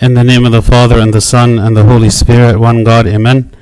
In the name of the Father, and the Son, and the Holy Spirit, one God, Amen.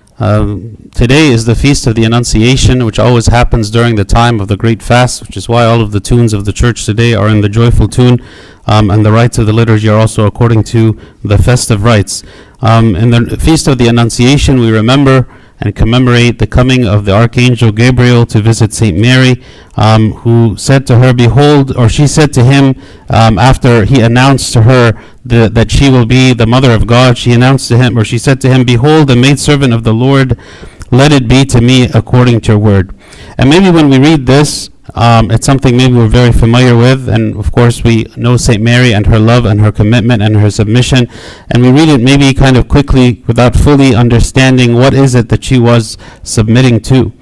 Today is the Feast of the Annunciation, which always happens during the time of the Great Fast, which is why all of the tunes of the church today are in the joyful tune, and the rites of the liturgy are also according to the festive rites. In the Feast of the Annunciation, we remember and commemorate the coming of the Archangel Gabriel to visit St. Mary, who said to her, behold, or she said to him, after he announced to her that she will be the mother of God, she announced to him, or she said to him, behold, the maidservant of the Lord, let it be to me according to your word. And maybe when we read this, it's something maybe we're very familiar with, and of course we know St. Mary and her love and her commitment and her submission, and we read it maybe kind of quickly without fully understanding what is it that she was submitting to.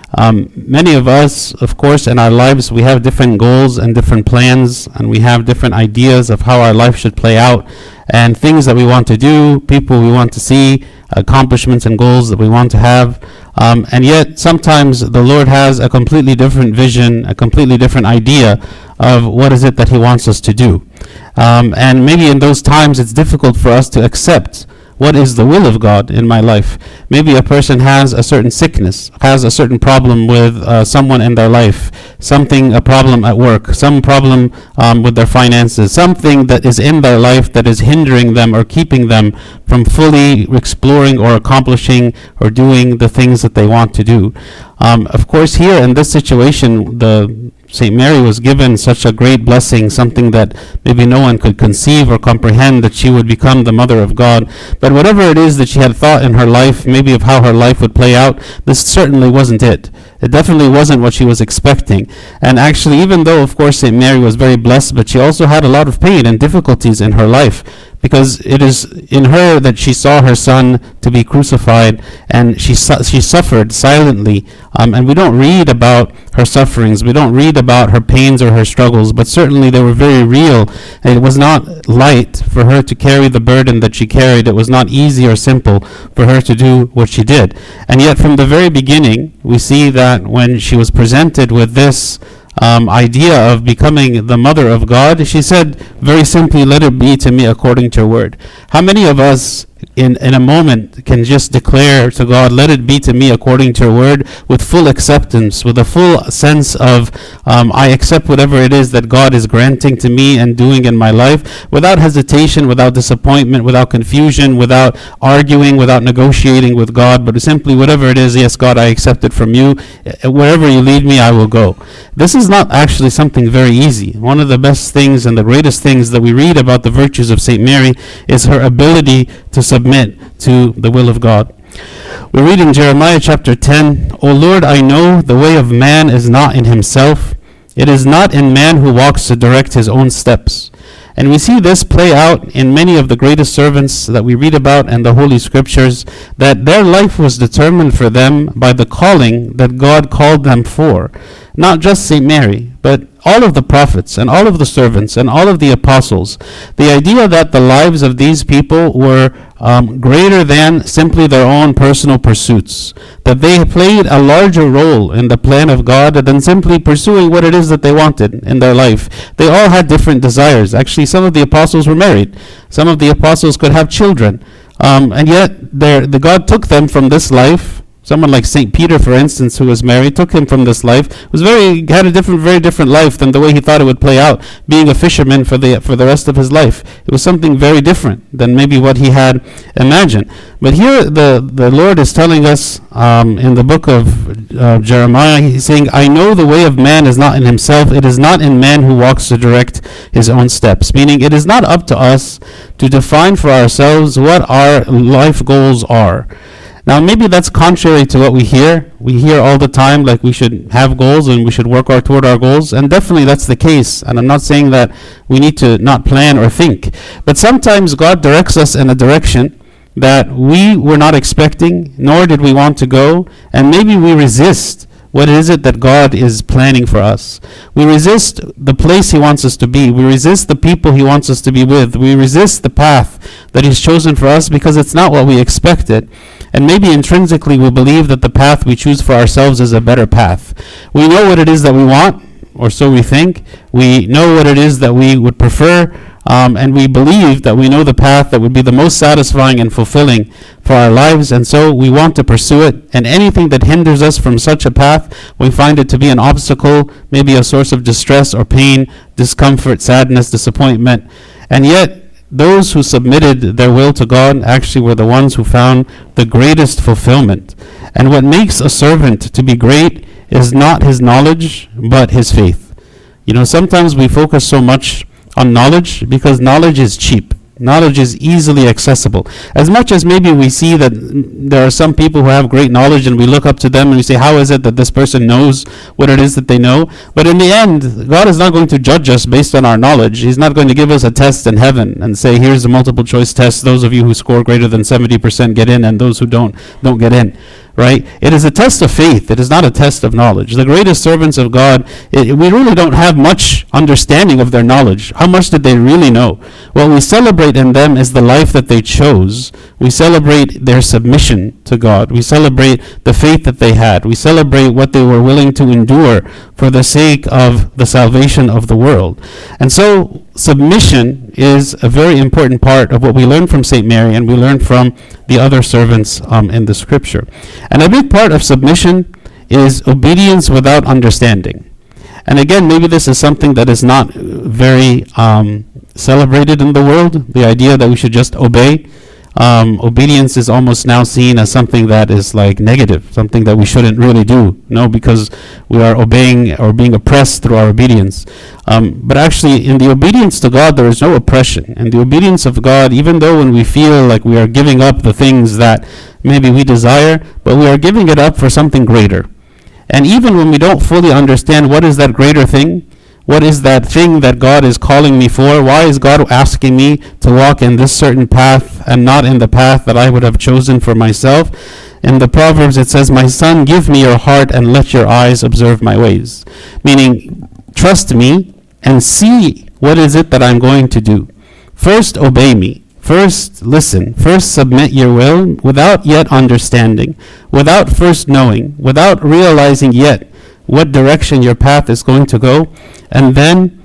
Many of us, of course, in our lives, we have different goals and different plans, and we have different ideas of how our life should play out, and things that we want to do, people we want to see, accomplishments and goals that we want to have. And yet, sometimes the Lord has a completely different vision, a completely different idea of what is it that He wants us to do. And maybe in those times, it's difficult for us to accept what is the will of God in my life. Maybe a person has a certain sickness, has a certain problem with someone in their life, a problem at work, some problem with their finances, something that is in their life that is hindering them or keeping them from fully exploring or accomplishing or doing the things that they want to do. Of course, here in this situation, St. Mary was given such a great blessing, something that maybe no one could conceive or comprehend, that she would become the mother of God. But whatever it is that she had thought in her life, maybe of how her life would play out, this certainly wasn't it. It definitely wasn't what she was expecting. And actually, even though, of course, St. Mary was very blessed, but she also had a lot of pain and difficulties in her life, because it is in her that she saw her son to be crucified, and she suffered silently. And we don't read about her sufferings, we don't read about her pains or her struggles, but certainly they were very real. And it was not light for her to carry the burden that she carried. It was not easy or simple for her to do what she did. And yet from the very beginning, we see that when she was presented with this idea of becoming the mother of God, she said very simply, let it be to me according to your word. How many of us in a moment can just declare to God, let it be to me according to your word, with full acceptance, with a full sense of I accept whatever it is that God is granting to me and doing in my life, without hesitation, without disappointment, without confusion, without arguing, without negotiating with God, but simply whatever it is, yes, God, I accept it from you. Wherever you lead me, I will go. This is not actually something very easy. One of the best things and the greatest things that we read about the virtues of St. Mary is her ability to submit to the will of God. We read in Jeremiah chapter 10, O Lord, I know the way of man is not in himself. It is not in man who walks to direct his own steps. And we see this play out in many of the greatest servants that we read about in the Holy Scriptures, that their life was determined for them by the calling that God called them for. Not just St. Mary, but all of the prophets and all of the servants and all of the apostles. The idea that the lives of these people were greater than simply their own personal pursuits, that they played a larger role in the plan of God than simply pursuing what it is that they wanted in their life. They all had different desires. Actually, some of the apostles were married. Some of the apostles could have children. And yet, God took them from this life. Someone like St. Peter, for instance, who was married, took him from this life, had a very different life than the way he thought it would play out, being a fisherman for the rest of his life. It was something very different than maybe what he had imagined. But here the Lord is telling us in the book of Jeremiah, he's saying, I know the way of man is not in himself. It is not in man who walks to direct his own steps. Meaning it is not up to us to define for ourselves what our life goals are. Now, maybe that's contrary to what we hear. We hear all the time, like we should have goals and we should work toward our goals. And definitely that's the case. And I'm not saying that we need to not plan or think. But sometimes God directs us in a direction that we were not expecting, nor did we want to go. And maybe we resist what is it that God is planning for us. We resist the place He wants us to be. We resist the people He wants us to be with. We resist the path that He's chosen for us because it's not what we expected. And maybe intrinsically we believe that the path we choose for ourselves is a better path. We know what it is that we want, or so we think. We know what it is that we would prefer, And we believe that we know the path that would be the most satisfying and fulfilling for our lives, and so we want to pursue it. And anything that hinders us from such a path, we find it to be an obstacle, maybe a source of distress or pain, discomfort, sadness, disappointment. And yet, those who submitted their will to God actually were the ones who found the greatest fulfillment. And what makes a servant to be great is not his knowledge, but his faith. Sometimes we focus so much on knowledge because knowledge is cheap. Knowledge is easily accessible. As much as maybe we see that there are some people who have great knowledge and we look up to them and we say, how is it that this person knows what it is that they know? But in the end, God is not going to judge us based on our knowledge. He's not going to give us a test in heaven and say, here's a multiple choice test. Those of you who score greater than 70% get in, and those who don't get in. Right? It is a test of faith. It is not a test of knowledge. The greatest servants of God, we really don't have much understanding of their knowledge. How much did they really know? What we celebrate in them is the life that they chose. We celebrate their submission to God. We celebrate the faith that they had. We celebrate what they were willing to endure for the sake of the salvation of the world. And so submission is a very important part of what we learn from St. Mary, and we learn from the other servants in the scripture. And a big part of submission is obedience without understanding. And again, maybe this is something that is not very celebrated in the world, the idea that we should just obey. Obedience is almost now seen as something that is like negative, something that we shouldn't really do, because we are obeying or being oppressed through our obedience. But actually, in the obedience to God, there is no oppression. In the obedience of God, even though when we feel like we are giving up the things that maybe we desire, but we are giving it up for something greater. And even when we don't fully understand what is that greater thing, what is that thing that God is calling me for? Why is God asking me to walk in this certain path and not in the path that I would have chosen for myself? In the Proverbs it says, my son, give me your heart and let your eyes observe my ways. Meaning, trust me and see what is it that I'm going to do. First, obey me. First, listen. First, submit your will without yet understanding, without first knowing, without realizing yet what direction your path is going to go, and then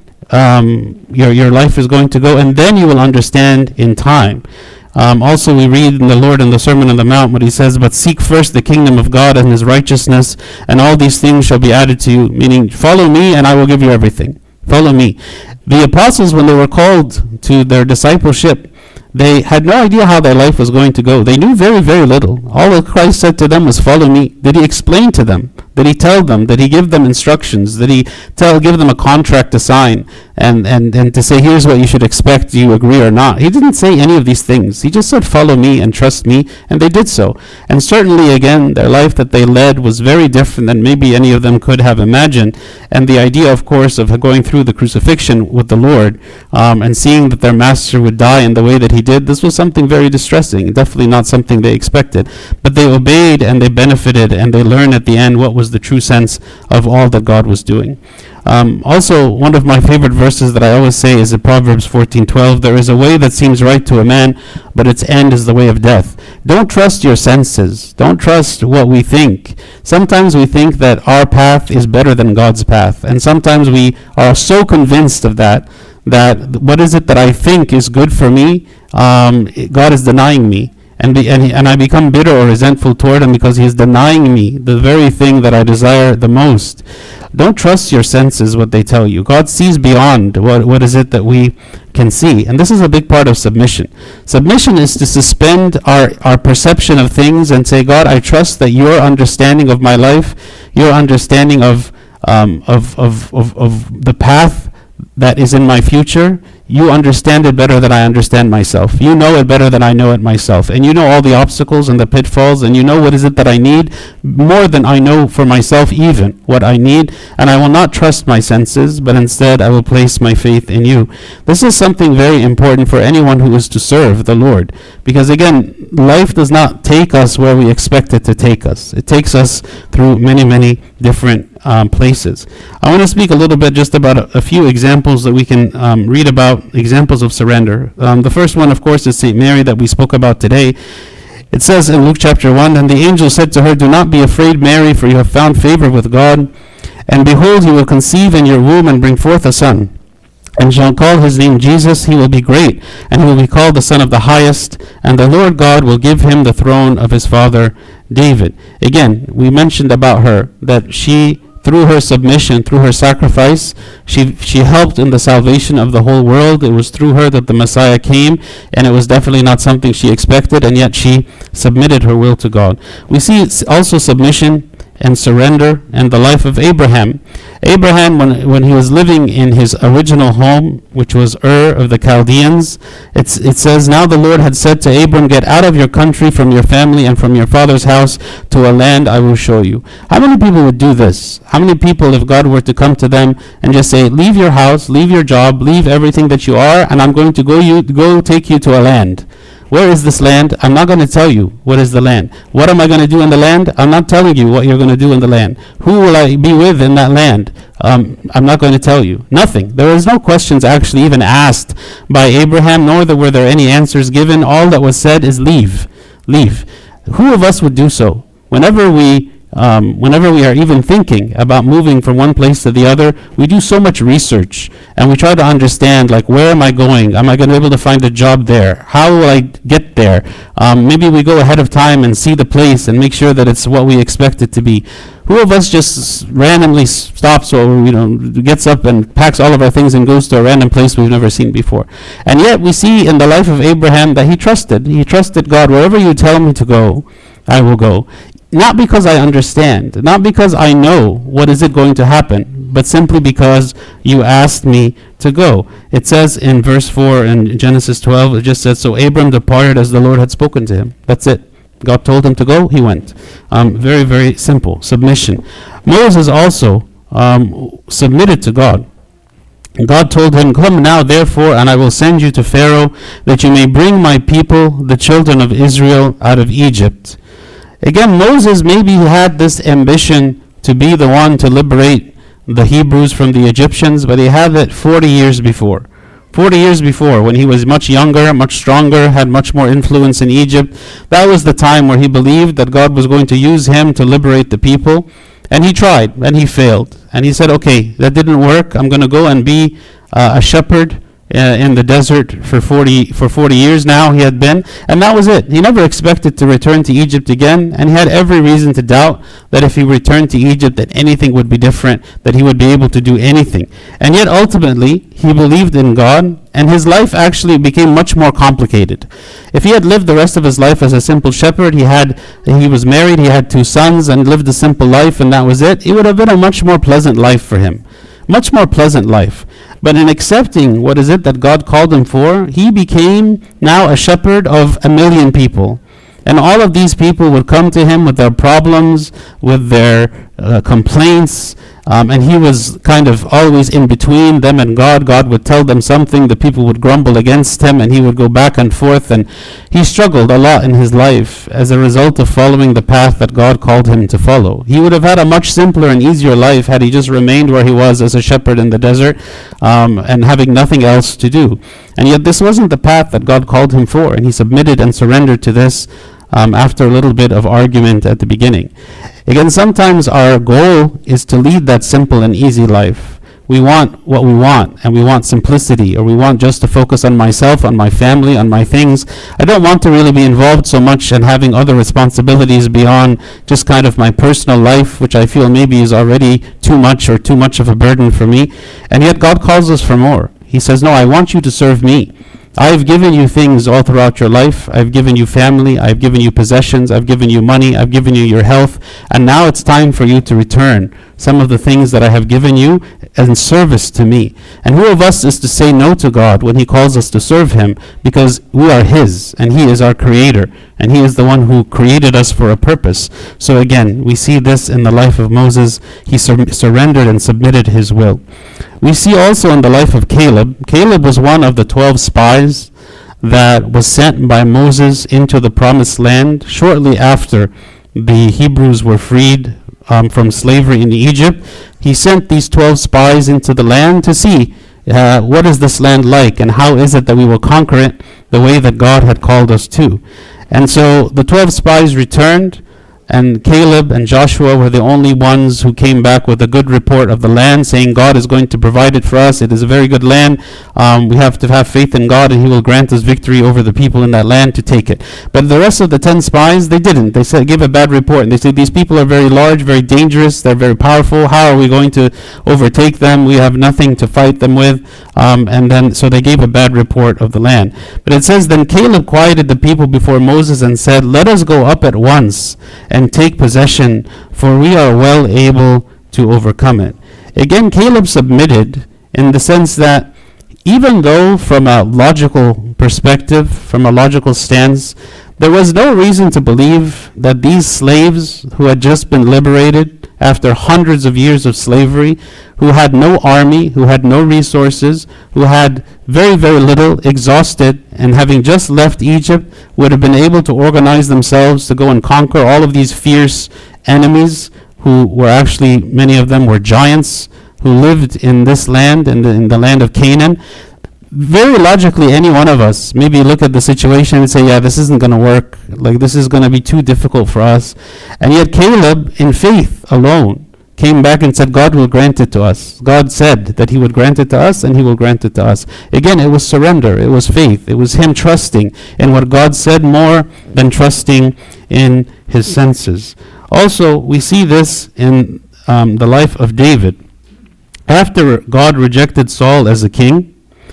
your life is going to go, and then you will understand in time. Also, we read in the Lord in the Sermon on the Mount what he says, but seek first the kingdom of God and his righteousness, and all these things shall be added to you, meaning follow me and I will give you everything. Follow me. The apostles, when they were called to their discipleship, they had no idea how their life was going to go. They knew very, very little. All that Christ said to them was, follow me. Did he explain to them? Did he tell them? Did he give them instructions? Did he give them a contract to sign and to say, here's what you should expect, do you agree or not? He didn't say any of these things. He just said, follow me and trust me, and they did so. And certainly, again, their life that they led was very different than maybe any of them could have imagined. And the idea, of course, of going through the crucifixion with the Lord and seeing that their master would die in the way that he did, this was something very distressing, definitely not something they expected. But they obeyed and they benefited, and they learned at the end what was the true sense of all that God was doing. Also, one of my favorite verses that I always say is in Proverbs 14:12. There is a way that seems right to a man, but its end is the way of death. Don't trust your senses. Don't trust what we think. Sometimes we think that our path is better than God's path, and sometimes we are so convinced of that what is it that I think is good for me, God is denying me. And I become bitter or resentful toward him because he is denying me the very thing that I desire the most. Don't trust your senses, what they tell you. God sees beyond what is it that we can see. And this is a big part of submission. Submission is to suspend our perception of things and say, God, I trust that your understanding of my life, your understanding of the path that is in my future, you understand it better than I understand myself. You know it better than I know it myself. And you know all the obstacles and the pitfalls, and you know what is it that I need more than I know for myself even what I need. And I will not trust my senses, but instead I will place my faith in you. This is something very important for anyone who is to serve the Lord. Because again, life does not take us where we expect it to take us. It takes us through many, many different places. I want to speak a little bit just about a few examples that we can read about, examples of surrender. The first one, of course, is St. Mary that we spoke about today. It says in Luke chapter 1, and the angel said to her, do not be afraid, Mary, for you have found favor with God. And behold, you will conceive in your womb and bring forth a son. and shall call his name Jesus. He will be great, and he will be called the Son of the Highest, and the Lord God will give him the throne of his father David. Again, we mentioned about her that she, through her submission, through her sacrifice, she helped in the salvation of the whole world. It was through her that the Messiah came, and it was definitely not something she expected, and yet she submitted her will to God. We see also submission and surrender in the life of Abraham. Abraham, when he was living in his original home, which was Ur of the Chaldeans, it says, "Now the Lord had said to Abram, get out of your country, from your family, and from your father's house to a land I will show you." How many people would do this? How many people, if God were to come to them and just say, leave your house, leave your job, leave everything that you are, and I'm going to go take you to a land? Where is this land? I'm not going to tell you what is the land. What am I going to do in the land? I'm not telling you what you're going to do in the land. Who will I be with in that land? I'm not going to tell you. Nothing. There was no questions actually even asked by Abraham, nor were there any answers given. All that was said is leave. Leave. Who of us would do so? Whenever we are even thinking about moving from one place to the other, we do so much research and we try to understand, like, where am I going? Am I going to be able to find a job there? How will I get there? Maybe we go ahead of time and see the place and make sure that it's what we expect it to be. Who of us just randomly stops or gets up and packs all of our things and goes to a random place we've never seen before? And yet we see in the life of Abraham that he trusted God. Wherever you tell me to go, I will go. Not because I understand, not because I know what is it going to happen, but simply because you asked me to go. It says in verse 4 in Genesis 12, it just says, so Abram departed as the Lord had spoken to him. That's it. God told him to go, he went. Very, very simple. Submission. Moses also submitted to God. God told him, come now therefore, and I will send you to Pharaoh, that you may bring my people, the children of Israel, out of Egypt. Again, Moses maybe had this ambition to be the one to liberate the Hebrews from the Egyptians, but he had it 40 years before. 40 years before, when he was much younger, much stronger, had much more influence in Egypt. That was the time where he believed that God was going to use him to liberate the people. And he tried, and he failed. And he said, okay, that didn't work. I'm going to go and be a shepherd in the desert for 40 years now he had been, and that was it. He never expected to return to Egypt again, and he had every reason to doubt that if he returned to Egypt that anything would be different, that he would be able to do anything. And yet ultimately he believed in God, and his life actually became much more complicated. If he had lived the rest of his life as a simple shepherd, he was married, he had 2 sons, and lived a simple life, and that was it, it would have been a much more pleasant life for him. Much more pleasant life. But in accepting what is it that God called him for, he became now a shepherd of 1 million people. And all of these people would come to him with their problems, with their complaints, and he was kind of always in between them and God. God would tell them something, the people would grumble against him, and he would go back and forth, and he struggled a lot in his life as a result of following the path that God called him to follow. He would have had a much simpler and easier life had he just remained where he was as a shepherd in the desert, and having nothing else to do. And yet this wasn't the path that God called him for, and he submitted and surrendered to this after a little bit of argument at the beginning. Again, sometimes our goal is to lead that simple and easy life. We want what we want, and we want simplicity, or we want just to focus on myself, on my family, on my things. I don't want to really be involved so much in having other responsibilities beyond just kind of my personal life, which I feel maybe is already too much or too much of a burden for me. And yet God calls us for more. He says, no, I want you to serve me. I've given you things all throughout your life. I've given you family. I've given you possessions. I've given you money. I've given you your health. And now it's time for you to return some of the things that I have given you in service to me. And who of us is to say no to God when he calls us to serve him? Because we are his, and he is our creator, and he is the one who created us for a purpose. So again, we see this in the life of Moses. He surrendered and submitted his will. We see also in the life of Caleb. Caleb was one of the 12 spies that was sent by Moses into the promised land shortly after the Hebrews were freed from slavery in Egypt. He sent these 12 spies into the land to see what is this land like, and how is it that we will conquer it the way that God had called us to. And so the 12 spies returned, and Caleb and Joshua were the only ones who came back with a good report of the land, saying God is going to provide it for us. It is a very good land. We have to have faith in God, and He will grant us victory over the people in that land to take it. But the rest of the 10 spies, they didn't. They gave a bad report, and they said, these people are very large, very dangerous, they're very powerful. How are we going to overtake them? We have nothing to fight them with. So they gave a bad report of the land. But it says, then Caleb quieted the people before Moses and said, let us go up at once and take possession, for we are well able to overcome it. Again, Caleb submitted in the sense that even though from a logical perspective, from a logical stance, there was no reason to believe that these slaves who had just been liberated after hundreds of years of slavery, who had no army, who had no resources, who had very, very little, exhausted, and having just left Egypt, would have been able to organize themselves to go and conquer all of these fierce enemies who were actually, many of them were giants who lived in this land, in the land of Canaan. Very logically, any one of us maybe look at the situation and say, yeah, this isn't going to work. Like, this is going to be too difficult for us. And yet Caleb, in faith alone, came back and said, God will grant it to us. God said that He would grant it to us, and He will grant it to us. Again, it was surrender. It was faith. It was him trusting in what God said more than trusting in his senses. Also, we see this in the life of David. After God rejected Saul as a king,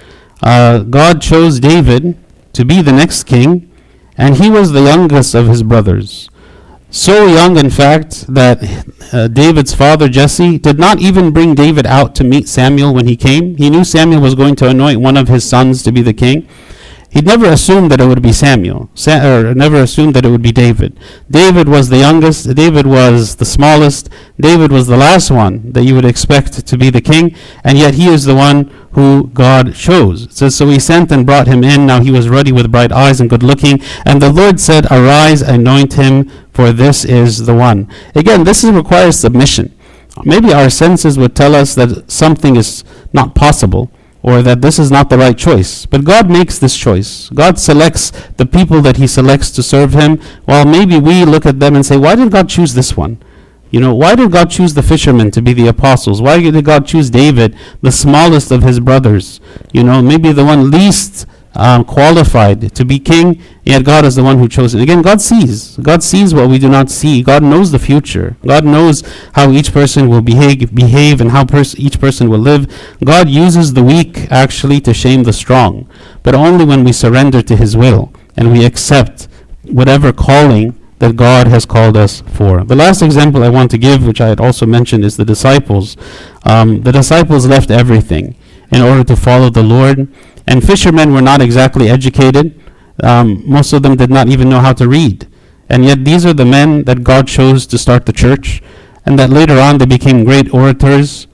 God chose David to be the next king, and he was the youngest of his brothers. So young, in fact, that David's father, Jesse, did not even bring David out to meet Samuel when he came. He knew Samuel was going to anoint one of his sons to be the king. He never assumed that it would be Samuel, or never assumed that it would be David. David was the youngest. David was the smallest. David was the last one that you would expect to be the king, and yet he is the one who God chose. It says, so he sent and brought him in. Now he was ruddy with bright eyes and good looking. And the Lord said, arise, anoint him, for this is the one. Again, this requires submission. Maybe our senses would tell us that something is not possible, or that this is not the right choice. But God makes this choice. God selects the people that He selects to serve Him, while maybe we look at them and say, why did God choose this one? Why did God choose the fishermen to be the apostles? Why did God choose David, the smallest of his brothers? Maybe the one least qualified to be king, yet God is the one who chose it. Again, God sees. God sees what we do not see. God knows the future. God knows how each person will behave and how each person will live. God uses the weak actually to shame the strong, but only when we surrender to His will and we accept whatever calling that God has called us for. The last example I want to give, which I had also mentioned, is the disciples. The disciples left everything in order to follow the Lord. And fishermen were not exactly educated. Most of them did not even know how to read. And yet these are the men that God chose to start the church, and that later on they became great orators,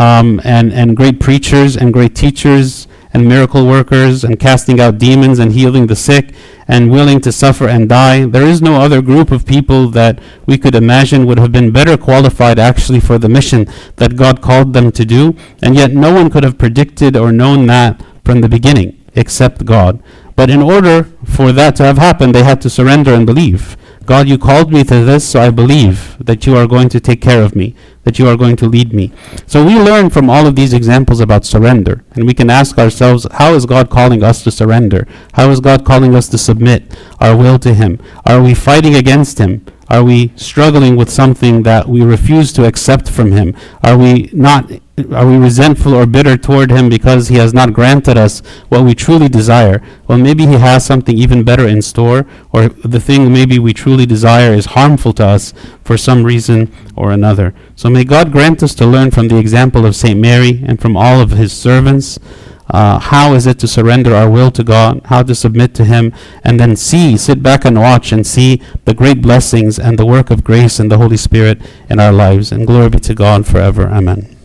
and great preachers and great teachers and miracle workers, and casting out demons and healing the sick and willing to suffer and die. There is no other group of people that we could imagine would have been better qualified actually for the mission that God called them to do. And yet no one could have predicted or known that from the beginning except God. But in order for that to have happened, they had to surrender and believe. God, you called me to this, so I believe that you are going to take care of me, that you are going to lead me. So we learn from all of these examples about surrender, and we can ask ourselves, how is God calling us to surrender? How is God calling us to submit our will to Him? Are we fighting against Him? Are we struggling with something that we refuse to accept from Him? Are we resentful or bitter toward Him because He has not granted us what we truly desire? Well, maybe He has something even better in store, or the thing maybe we truly desire is harmful to us for some reason or another. So may God grant us to learn from the example of St. Mary and from all of His servants. How is it to surrender our will to God, how to submit to Him, and then sit back and watch and see the great blessings and the work of grace and the Holy Spirit in our lives. And glory be to God forever. Amen.